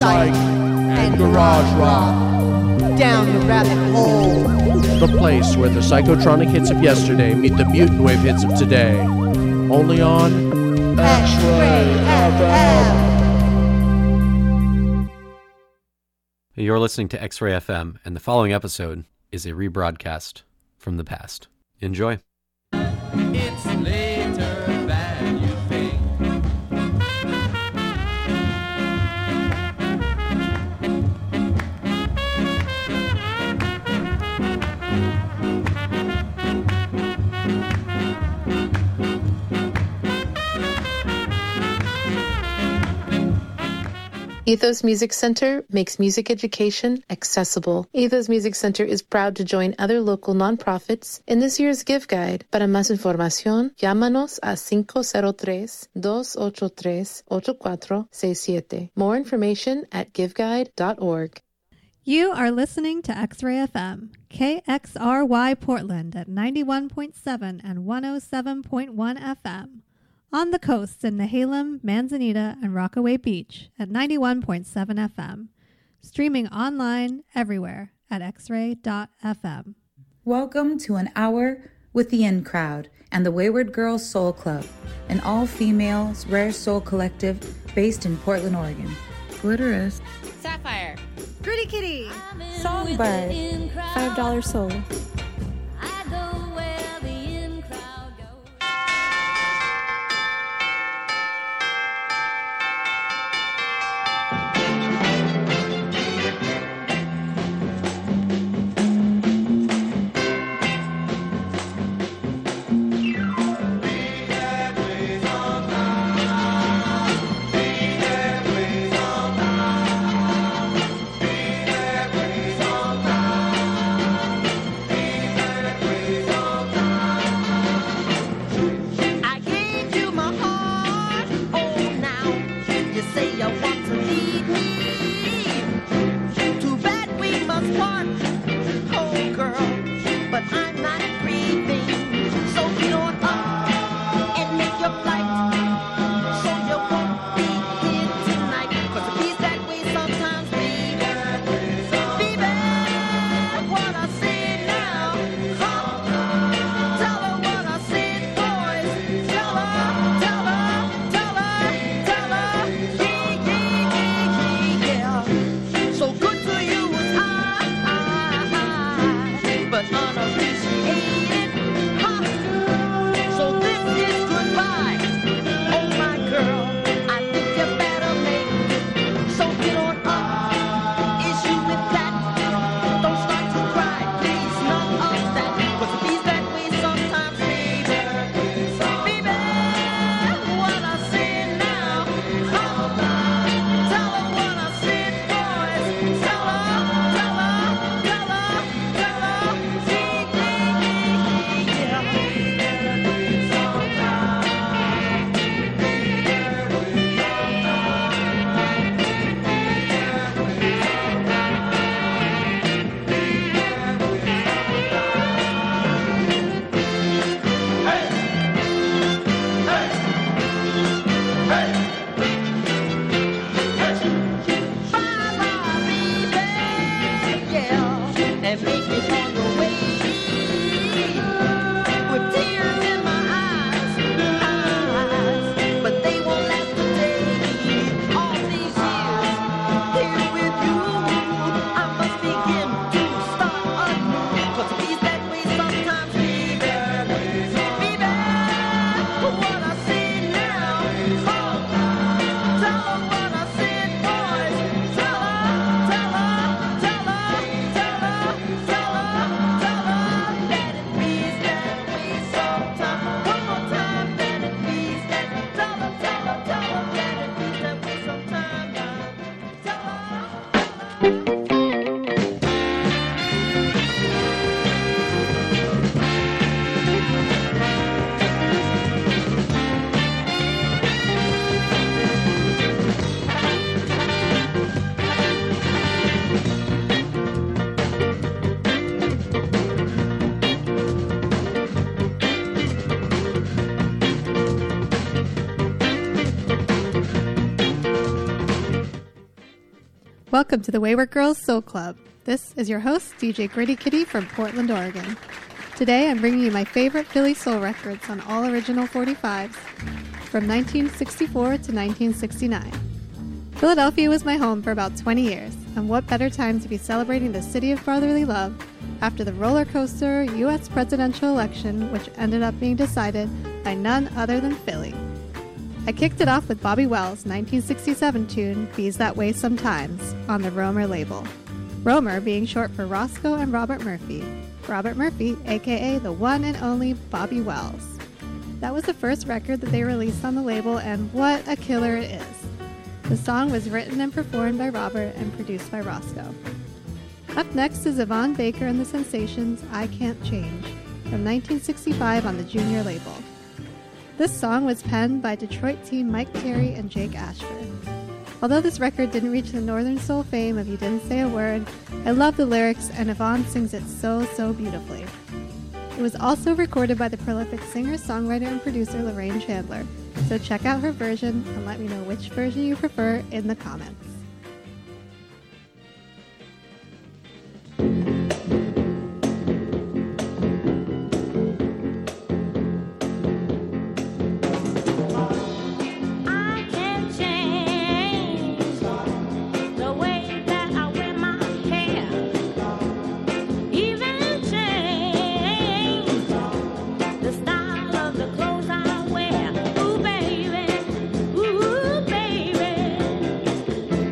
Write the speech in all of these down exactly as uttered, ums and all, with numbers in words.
psych, and garage rock. Down the rabbit hole. The place where the psychotronic hits of yesterday meet the mutant wave hits of today. Only on X-Ray F M. You're listening to X-Ray F M, and the following episode is a rebroadcast from the past. Enjoy. It's later than you think. Ethos Music Center makes music education accessible. Ethos Music Center is proud to join other local nonprofits in this year's Give Guide. Para más información, llámanos a cinco cero tres, dos ocho tres, ocho cuatro seis siete. More information at give guide dot org. You are listening to X-Ray F M, K X R Y Portland at ninety-one point seven and one oh seven point one F M. On the coasts in Nehalem, Manzanita, and Rockaway Beach at ninety-one point seven F M. Streaming online everywhere at x ray dot f m. Welcome to an hour with the In Crowd and the Wayward Girls Soul Club, an all-female rare soul collective based in Portland, Oregon. Glitterous, Sapphire, Gritty Kitty, Songbird, five dollar Soul. Welcome to the Wayward Girls Soul Club. This is your host, D J Gritty Kitty from Portland, Oregon. Today I'm bringing you my favorite Philly soul records on all original forty-fives from nineteen sixty-four to nineteen sixty-nine. Philadelphia was my home for about twenty years, and what better time to be celebrating the city of brotherly love after the roller coaster U S presidential election, which ended up being decided by none other than Philly. I kicked it off with Bobby Wells' nineteen sixty-seven tune, Bees That Way Sometimes, on the Romer label. Romer being short for Roscoe and Robert Murphy. Robert Murphy, aka the one and only Bobby Wells. That was the first record that they released on the label, and what a killer it is. The song was written and performed by Robert and produced by Roscoe. Up next is Yvonne Baker and the Sensations' I Can't Change, from nineteen sixty-five on the Junior label. This song was penned by Detroit team Mike Terry and Jake Ashford. Although this record didn't reach the Northern Soul fame of You Didn't Say a Word, I love the lyrics and Yvonne sings it so, so beautifully. It was also recorded by the prolific singer, songwriter, and producer Lorraine Chandler, so check out her version and let me know which version you prefer in the comments. Ooh, baby,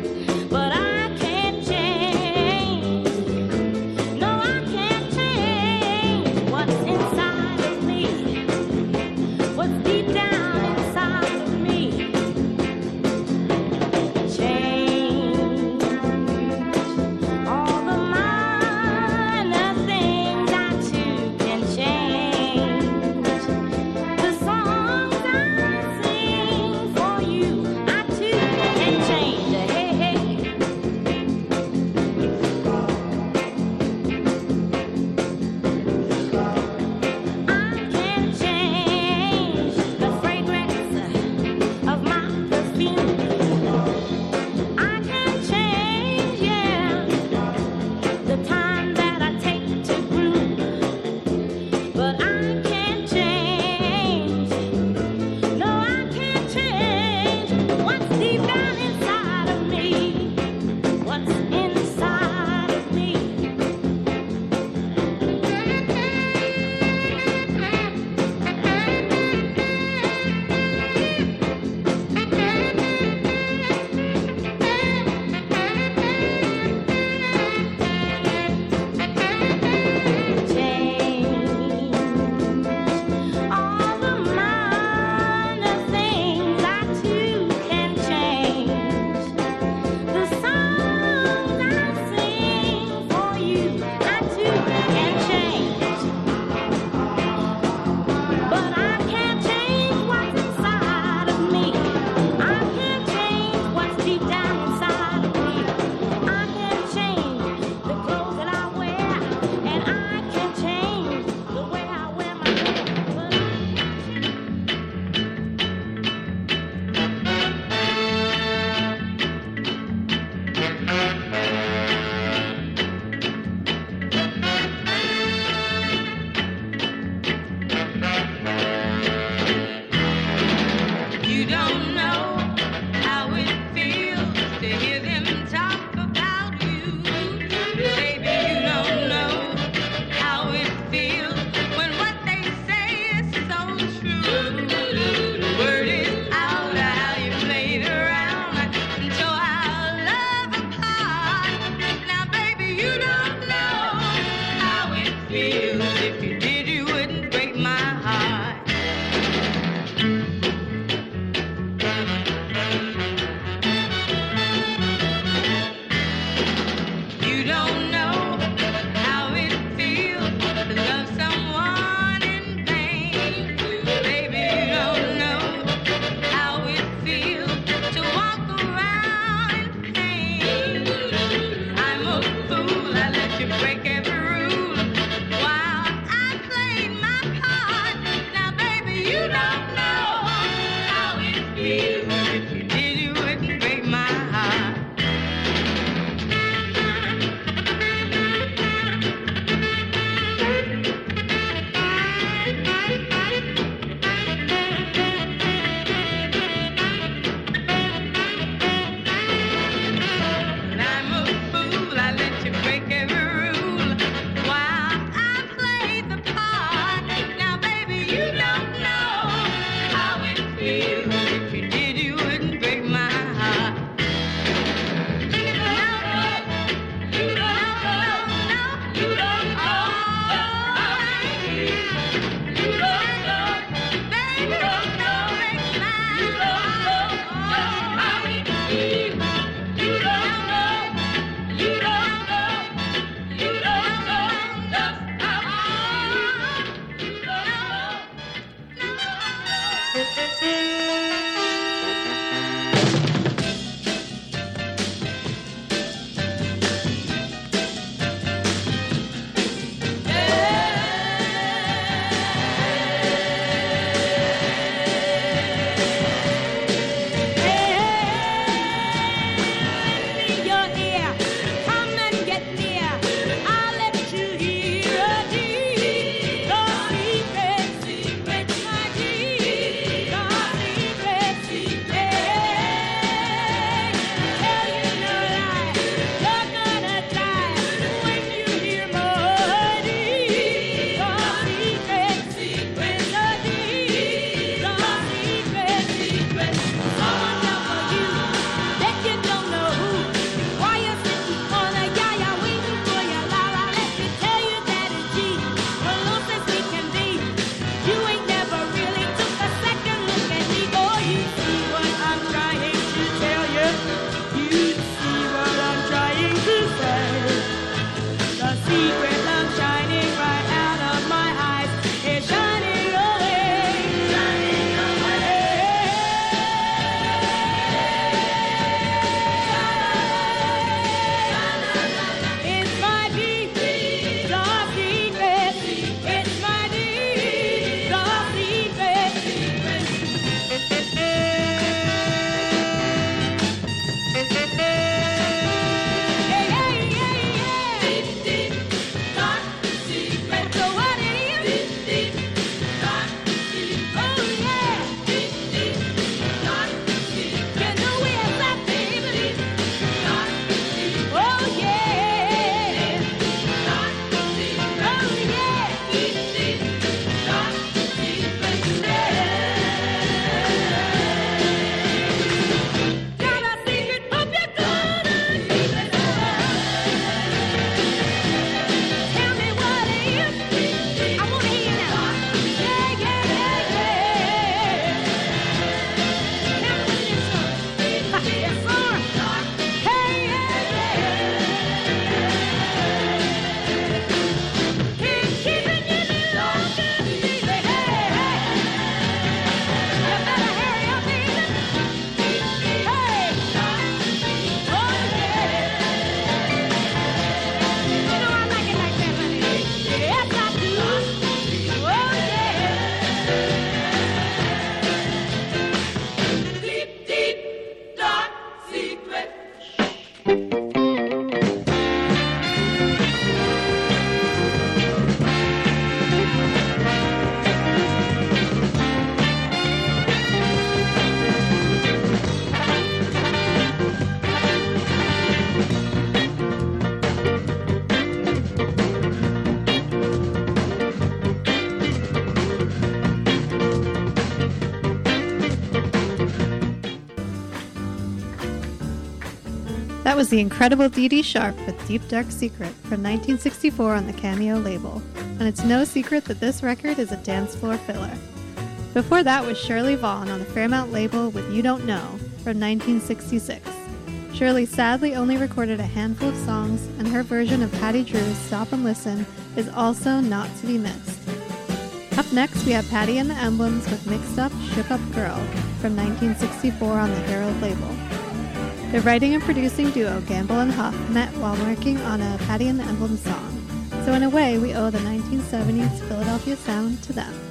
That was the incredible Dee Dee Sharp with Deep Dark Secret from nineteen sixty-four on the Cameo label. And it's no secret that this record is a dance floor filler. Before that was Shirley Vaughn on the Fairmount label with You Don't Know from nineteen sixty-six. Shirley sadly only recorded a handful of songs, and her version of Patty Drew's Stop and Listen is also not to be missed. Up next, we have Patty and the Emblems with Mixed Up, Shook Up Girl from nineteen sixty-four on the Herald label. The writing and producing duo Gamble and Huff met while working on a Patty and the Emblems song, so in a way we owe the nineteen seventies Philadelphia sound to them.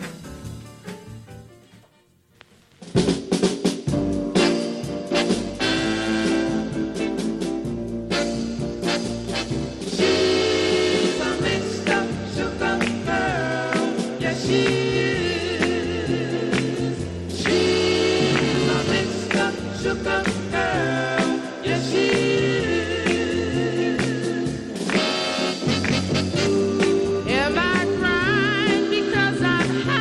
Am I crying because I'm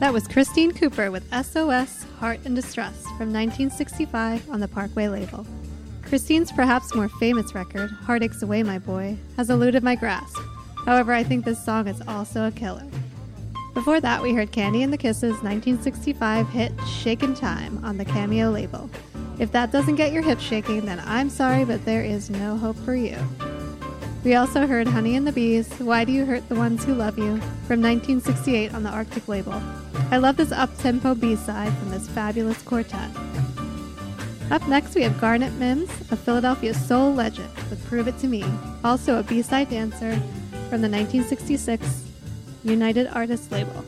That was Christine Cooper with S O S Heart in Distress from nineteen sixty-five on the Parkway label. Christine's perhaps more famous record, Heartaches Away My Boy, has eluded my grasp. However, I think this song is also a killer. Before that, we heard Candy and the Kisses' nineteen sixty-five hit Shakin' Time on the Cameo label. If that doesn't get your hips shaking, then I'm sorry, but there is no hope for you. We also heard Honey and the Bees, Why Do You Hurt the Ones Who Love You, from nineteen sixty-eight on the Arctic label. I love this up-tempo B-side from this fabulous quartet. Up next, we have Garnet Mims, a Philadelphia soul legend with Prove It To Me, also a B-side dancer from the nineteen sixty-six United Artists label.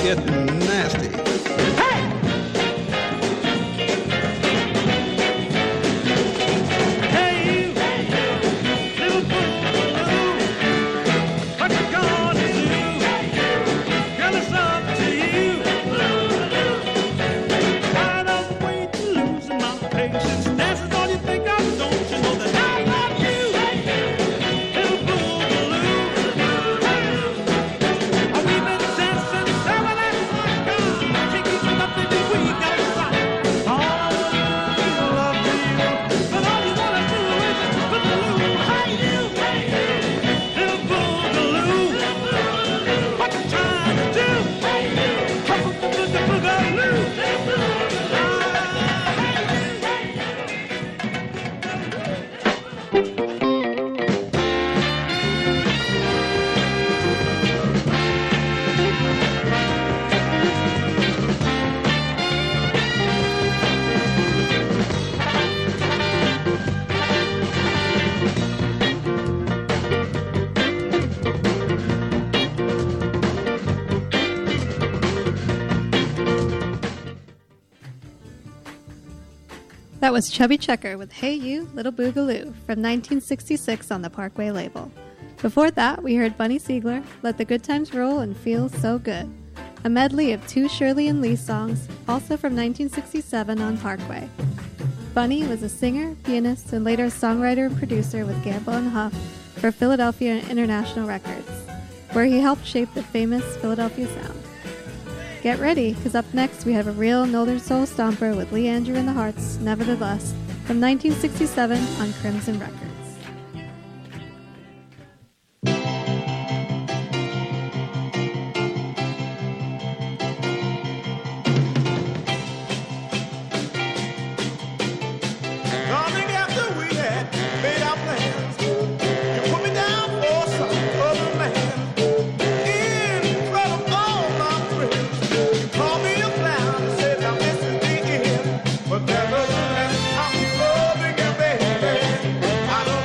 getting nasty. That was Chubby Checker with Hey You, Little Boogaloo from nineteen sixty-six on the Parkway label. Before that, we heard Bunny Siegler, Let the Good Times Roll and Feel So Good, a medley of two Shirley and Lee songs, also from nineteen sixty-seven on Parkway. Bunny was a singer, pianist, and later songwriter and producer with Gamble and Huff for Philadelphia International Records, where he helped shape the famous Philadelphia sound. Get ready, because up next we have a real Northern Soul stomper with Lee Andrew and the Hearts, Nevertheless, from nineteen sixty-seven on Crimson Records. But nevertheless, I'm loving you, baby. I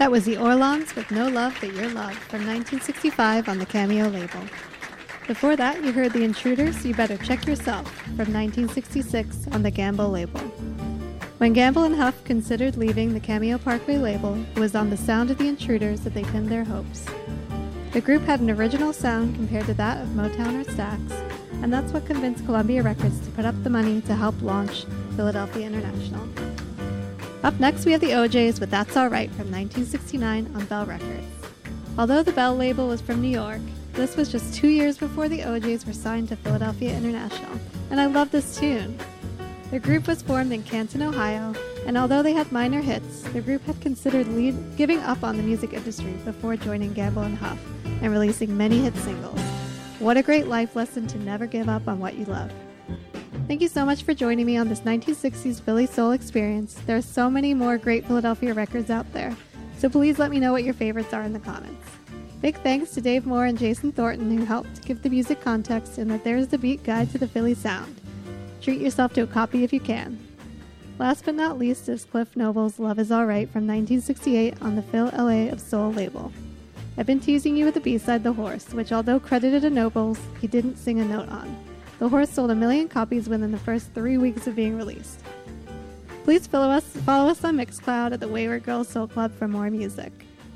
That was the Orlons with No Love But Your Love from nineteen sixty-five on the Cameo label. Before that, you heard The Intruders, You Better Check Yourself from nineteen sixty-six on the Gamble label. When Gamble and Huff considered leaving the Cameo Parkway label, it was on the sound of The Intruders that they pinned their hopes. The group had an original sound compared to that of Motown or Stax, and that's what convinced Columbia Records to put up the money to help launch Philadelphia International. Up next, we have the O Js with That's Alright from nineteen sixty-nine on Bell Records. Although the Bell label was from New York, this was just two years before the O Js were signed to Philadelphia International, and I love this tune. The group was formed in Canton, Ohio, and although they had minor hits, the group had considered leave, giving up on the music industry before joining Gamble and Huff and releasing many hit singles. What a great life lesson to never give up on what you love. Thank you so much for joining me on this nineteen sixties Philly Soul experience. There are so many more great Philadelphia records out there, so please let me know what your favorites are in the comments. Big thanks to Dave Moore and Jason Thornton who helped give the music context in that There's the Beat Guide to the Philly Sound. Treat yourself to a copy if you can. Last but not least is Cliff Noble's Love Is Alright from nineteen sixty-eight on the Phil L A of Soul label. I've been teasing you with the B-side The Horse, which although credited to Nobles, he didn't sing a note on. The Horse sold a million copies within the first three weeks of being released. Please follow us, follow us on Mixcloud at the Wayward Girls Soul Club for more music.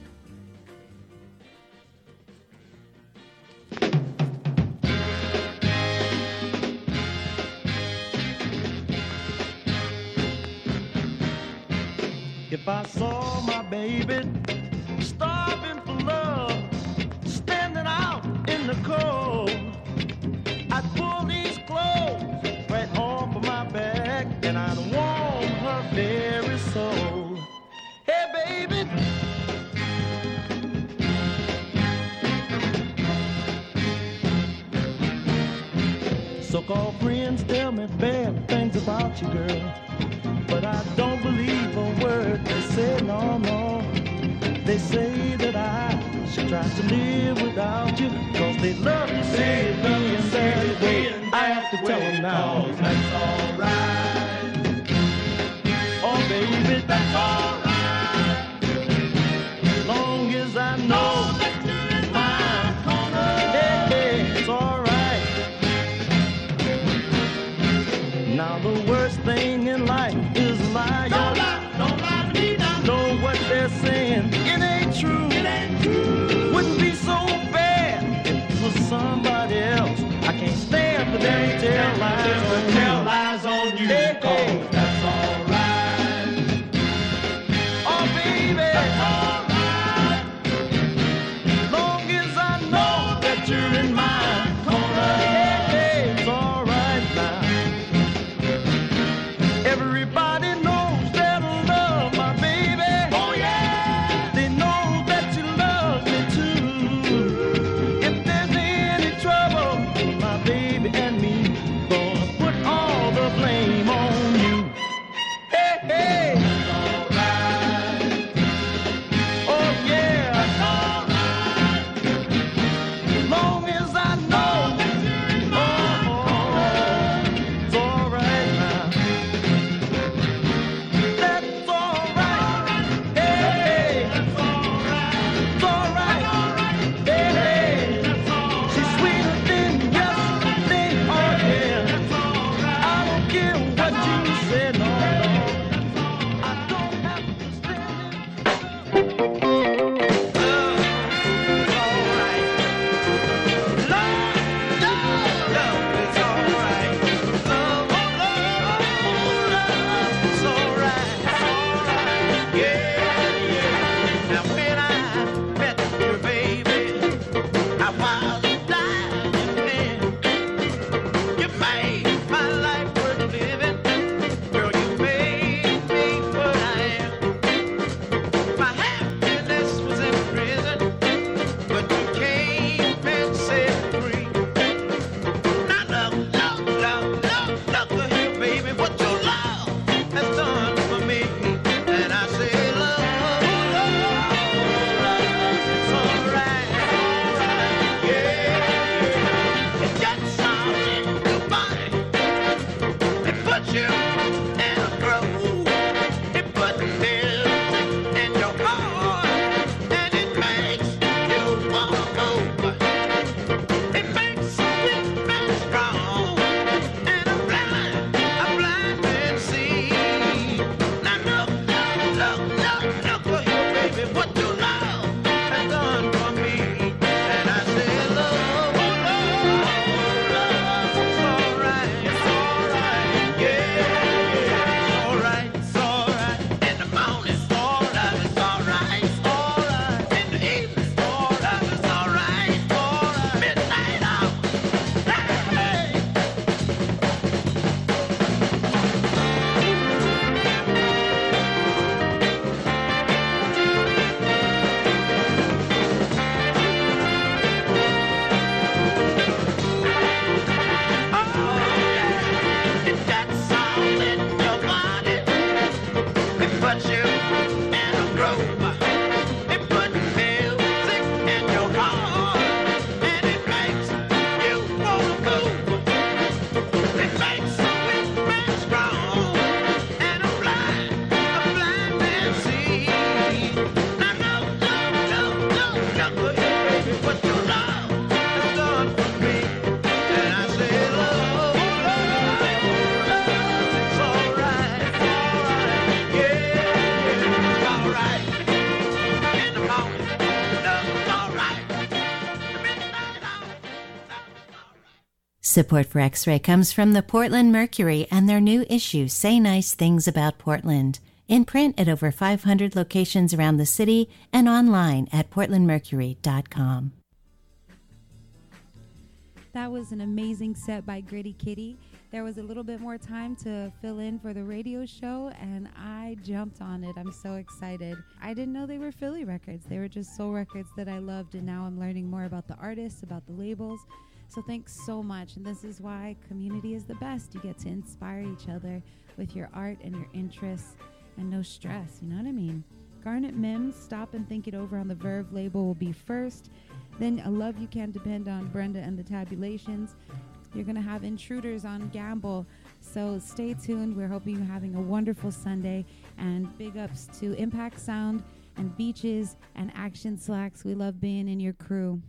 If I saw my baby starving for love, standing out in the cold, I'd pull these clothes right off of my back and I'd warm her very soul. Hey, baby. So-called friends tell me bad things about you, girl, but I don't believe a word they say, no, no. They say that I should try to live without you, cause they love to see it me and that way. I have to tell them now, that's alright. Oh baby, that's alright. As long as I know that you're in my corner, hey, hey, it's alright. Now the worst thing in life is a lie. Don't lie, don't lie to me now. Know what they're saying, it ain't true. It ain't true. Wouldn't be so bad if it was somebody else. I can't stand for them to tell lies. Support for X-Ray comes from the Portland Mercury and their new issue, Say Nice Things About Portland, in print at over five hundred locations around the city and online at portland mercury dot com. That was an amazing set by Gritty Kitty. There was a little bit more time to fill in for the radio show, and I jumped on it. I'm so excited. I didn't know they were Philly records. They were just soul records that I loved, and now I'm learning more about the artists, about the labels. So thanks so much. And this is why community is the best. You get to inspire each other with your art and your interests and no stress. You know what I mean? Garnet Mims, Stop and Think It Over on the Verve label will be first. Then A Love You Can't Depend on Brenda and the Tabulations. You're going to have Intruders on Gamble. So stay tuned. We're hoping you're having a wonderful Sunday. And big ups to Impact Sound and Beaches and Action Slacks. We love being in your crew.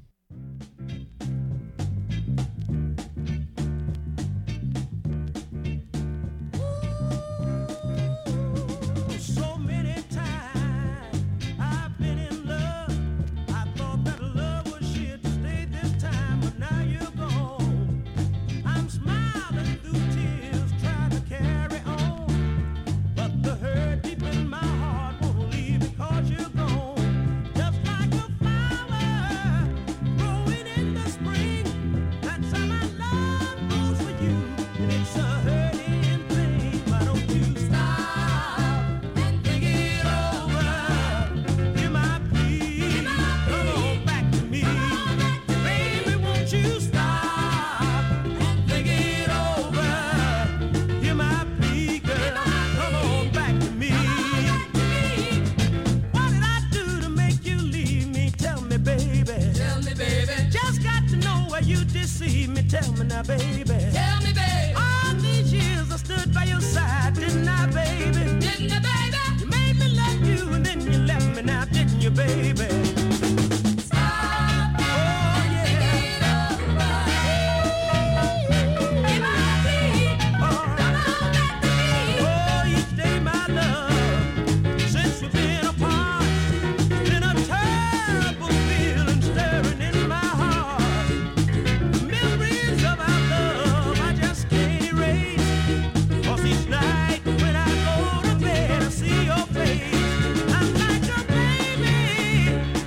So many times I've been in love. I thought that love was here to stay this time, but now you're gone. I'm smiling through tears, trying to carry on, but the hurt deep in my heart won't leave because you're gone. Just like a flower growing in the spring, that's how my love goes for you, and it's a hurting thing. Why don't you stop and think it over? Hear my plea, come on back to me. Baby, won't you stop and think it over? Hear my plea, girl, come on back to me. What did I do to make you leave me? Tell me, baby. Tell me, baby. Just got to know where you deceive me. Tell me now, baby. Tell me, baby. All these years I stood by your side, didn't I, baby? Didn't I, baby? You made me love you and then you left me now, didn't you, baby? Stop. Oh, yeah. Think it over. Give my plea. Oh. Come on back to me. Oh, each day, my love, since we've been apart, been a terrible feeling stirring in my heart. Memories of our love I just can't erase. 'Cause each night when I go to bed I see your face. I'm like a baby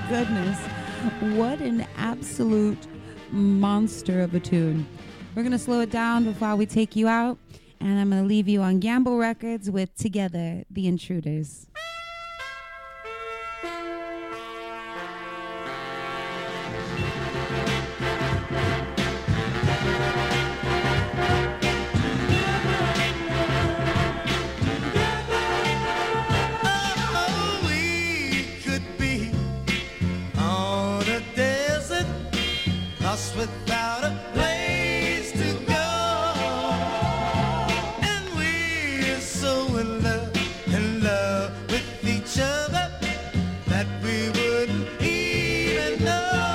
goodness. What an absolute monster of a tune. We're going to slow it down before we take you out. And I'm going to leave you on Gamble Records with Together, The Intruders. Without a place to go, and we're so in love, in love with each other that we wouldn't even know.